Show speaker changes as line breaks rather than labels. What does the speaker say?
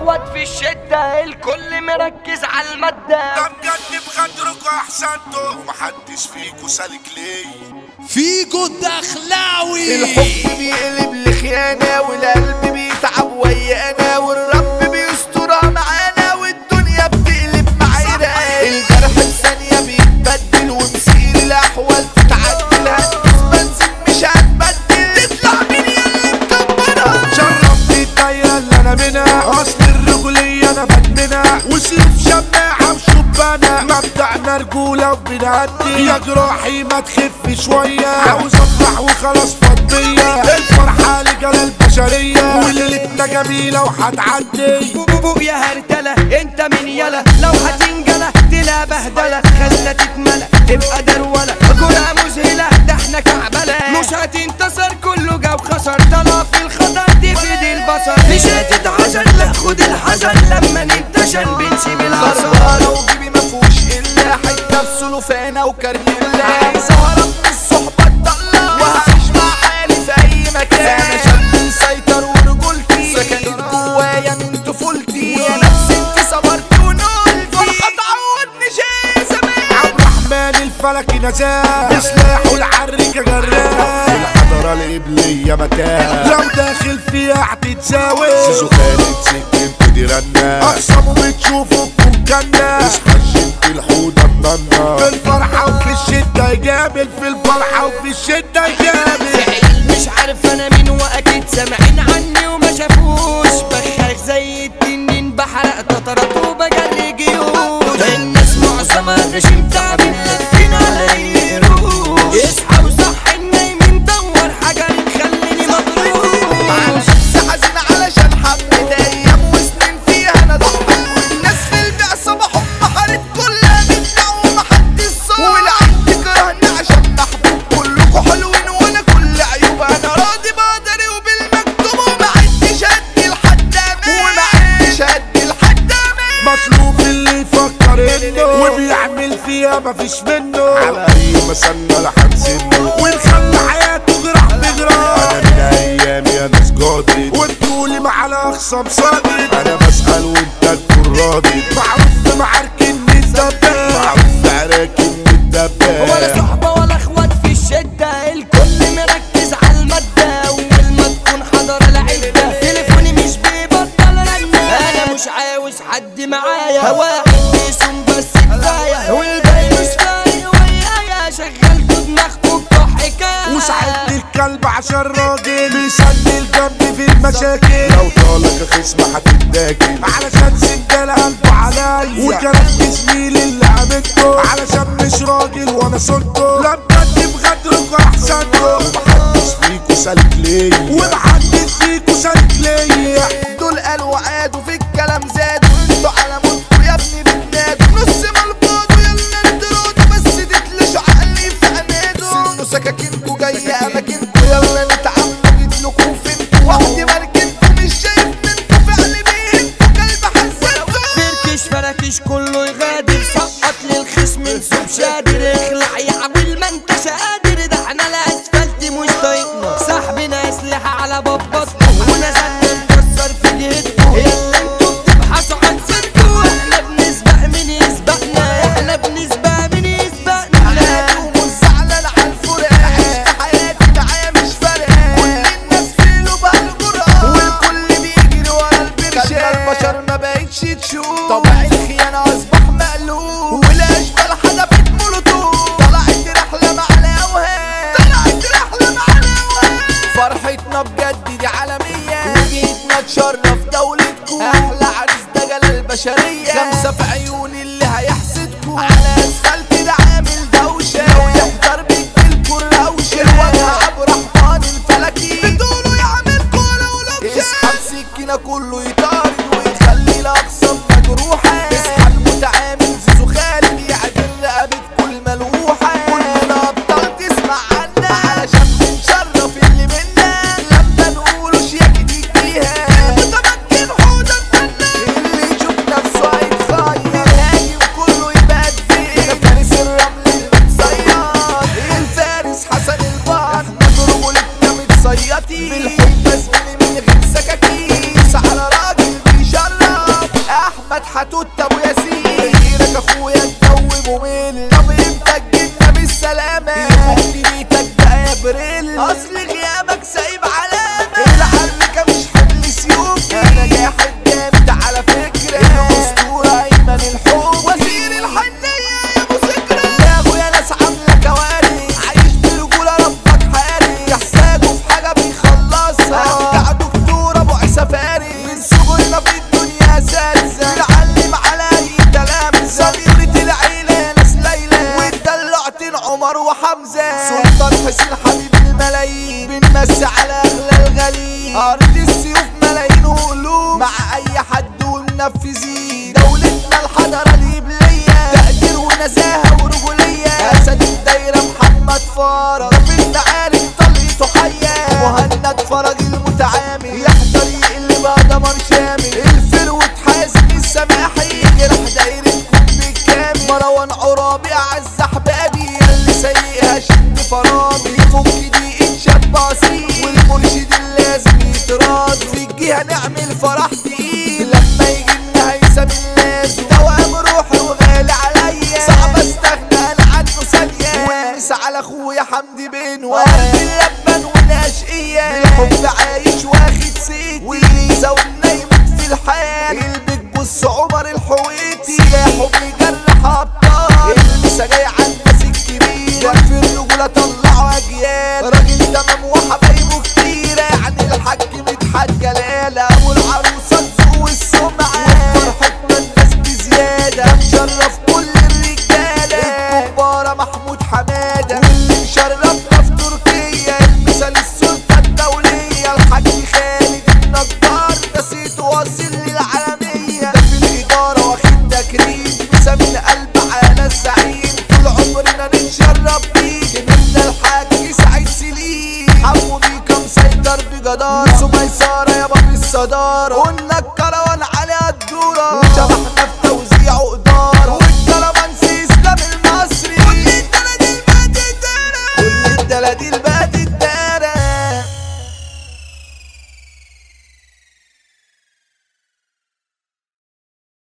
اخوات في الشدة الكل مركز على المادة.
ده بجد بغدركوا احسنتوا ومحدش فيكوا سالك ليه.
فيكو الدخلاوي
الحب بيقلب لخيانة والقلب بيتعب ويانا والرب بيسترها معانا والدنيا بتقلب معانا. الجرح بثانية بيتبدل ومسير الأحوال تتعدل. هتدوس بنزين مش هتبدل تطلع مين يلا مكبرها.
شربني الدايرة اللي انا منها اصل الرجولية انا بدمنها وسيف شماعة وشبانة مبدأنا رجولة وبنهدي. يا جراحي ما تخف شوية عاوز افرح وخلاص فضية. الفرحة لجل البشرية وليلتنا جميلة وهتعدي.
بوبو يا هرتلة انت من يلا لو هتنجلة تلا بهدلة خلنا تتملى تبقى درولة جرعة مذهلة ده احنا كعبلة. مش هتنتصر كله جا وخسر طلع في الخطر تفيد البصر. مش هتتعشر لا خد الحذر لما ننتشر بنسيب العصر.
خسارة وجيبي مفهوش إلا حتة في سلوفانة وكرنيلا. عايز أهرب من الصحبة الضالة وهعيش مع حالي في أي مكان. أنا شاب مسيطر ورجولتي سكنت جوايا من طفولتي. ويا نفسي انت صبرت ونقلتي فرحة تعودني شي زمان.
عبد الرحمن الفلكي نزاه بسلاحه العريكة جراه. الحضرة القبلية متاه لو داخل فيها هتتساوي. سيزو خالد سكنت دي رنة أقسموا بتشوفوا بمكاننا. اصحى شد الحوضة الننا في الفرحة وفي الشدة يجامل. في الفرحة وفي الشدة يجامل.
فعيل مش عارف انا مين واكيد سامعين عني وما شافوش. بخاخ زي التنين بحرق تطرات وبجري جيوش. الناس معظمها غشيم تعبين لافين على اي روش. اصحى وصح النايمين دور حجر يخليني مضروب.
على شخص حزين علشان حبت ايام وسنين فيها انا ضحيت. والناس في البيع صباحهم بحرت كلها بتبيع ومحدش صار. والعبد كرهني عشان محبوب كلكوا حلوين وانا كل عيوب. انا راضي بقدري وبالمكتوب وما عدتش ادي لحد امان. وما عدتش ادي لحد امان.
مطلوب اللي يفكر انه وبيعمل فيها مفيش منه. على اي مسنة لحنسنه ونخلي حياته جراح بجراح. انا من ايامي يا ناس جادد وانتولي مع الاخصام صادق. انا بسأل وانت تكون راضي. معروف في معارك ان الدباب معروف في عراك ان الدباب.
ولا صحبة ولا اخوات في الشدة الكل مركز على المادة. اول ما تكون حضر العدة تليفوني مش بيبطل رنة. انا مش عاوز حد معايا واحد بيسوم بس كفاية. والباقي مش فارق ويايا شغلتوا دماغكوا بتوع حكاية.
وساعدني الكلب عشان راجل بيسند الجنب في المشاكل. لو طالك خصم هتتاكل علشان سندال قلبه عليا. وكرفت زميلي اللي عملته علشان مش راجل وانا صرته. لا بجد بغدركوا احسنتوا ومحدش فيكوا سالك ليا. ومحدش فيكوا سالك ليا.
دول قالوا وعادوا في الكلام زادوا. انتوا على موتكوا يا ابني بتنادوا. نص ملبوطوا يلا انترادوا بس تتلشوا عقلي في عنادوا. سنوا سكاكينكوا جاية اماكنكوا يلا نتعاملوا جيتلكوا فينكوا. وحدي مركنكوا مش شايف منكوا فعل بيهنكوا كلب حزنكوا.
فركش فركش كله يغادر سقط للخصم نسوب شادر. اخلع يا عويل ما انتش قادر ده احنا الاسفلت مش طايقنا. سحبنا اسلحة على بابطنا ونزلنا نكسر في جهتكوا. يلا انتوا بتبحثوا عن سيركوا احنا بنسبق مين يسبقنا. احنا بنسبق مين يسبقنا.
ومش زعلان على الفرقة. عشت حياتي معايا مش فارقة. كل الناس فيلوا بهالجرأة والكل بيجري ورا البرشام. خلى البشر ما بقتش تشوف. طبع الخيانة اصبح مقلوب. والاشبال حدفت مولوتوف. طلعت رحلة مع الاوهام. طلعت رحلة مع الاوهام. فرحتنا بجد دي عالمية. وجيتنا تشرف دولتكو. احلى عريس ده جلال البشرية. خمسة في عيون اللي هيحسدكو. على اسفلت ده عامل دوشة. لو يحضر بيجيلكو الروشة. الوجه ابو رحمن الفلكي بتقولوا يعمل كولا ولبشة. اسحب سكينة كله يطارد ويخلي الاقسام مجروحة. اصحى المتعامل زيزو خالد يعدل رقبة كل ملوحة. كلنا ابطال تسمع عنا علشان بنشرف اللي منا. لما نقولوا شياكة تجيها متمكن حوضة الفنان. اللي يشوف نفسه هيتخير. الهاجم كله يبقى كبير. فارس الرمل المتصيد الفارس حسن البحر. احنا برجولتنا متصيطين بالحب زميلي من غير سكاكين. على راجل فيها نعمل فرح تقيل لما يجي لنا هيثم الناس دوام روحي وغالي عليا صعب استغنى انا عنه ثانية والمس على اخويا حمدي بن وقلب اللبن والاشقية الحب عايش واخد سيتي والليزة والنايم في الحال البيك بص عمر الحويتي سلاحه بيجرح ابطال المسا جاي على الناس الكبيرة في الرجولة طلعوا اجيال راجل تمام وحبايبه كتيرة يعني الحاج مدحت جلالة والعروسة الذوق والسمعة وفرحتنا الناس بزيادة مشرف كل الرجالة الكبارة محمود حمادة واللي مشرفنا في تركيا المثال السلطة الدولية الحاج خالد النجار نسيت واصل للعالمية ده في الإدارة واخد تكريم مسا من قلب على الزعيم طول عمرنا نتشرف بيك منا الحاج سعيد سليم حمو بيكا مسيطر بجدار سميسارة يابا بالصدارة قلنا الكروان عليها الدورة وشبحنا في توزيع وإدارة والكروان سي إسلام المصري كل الدلاديل بقت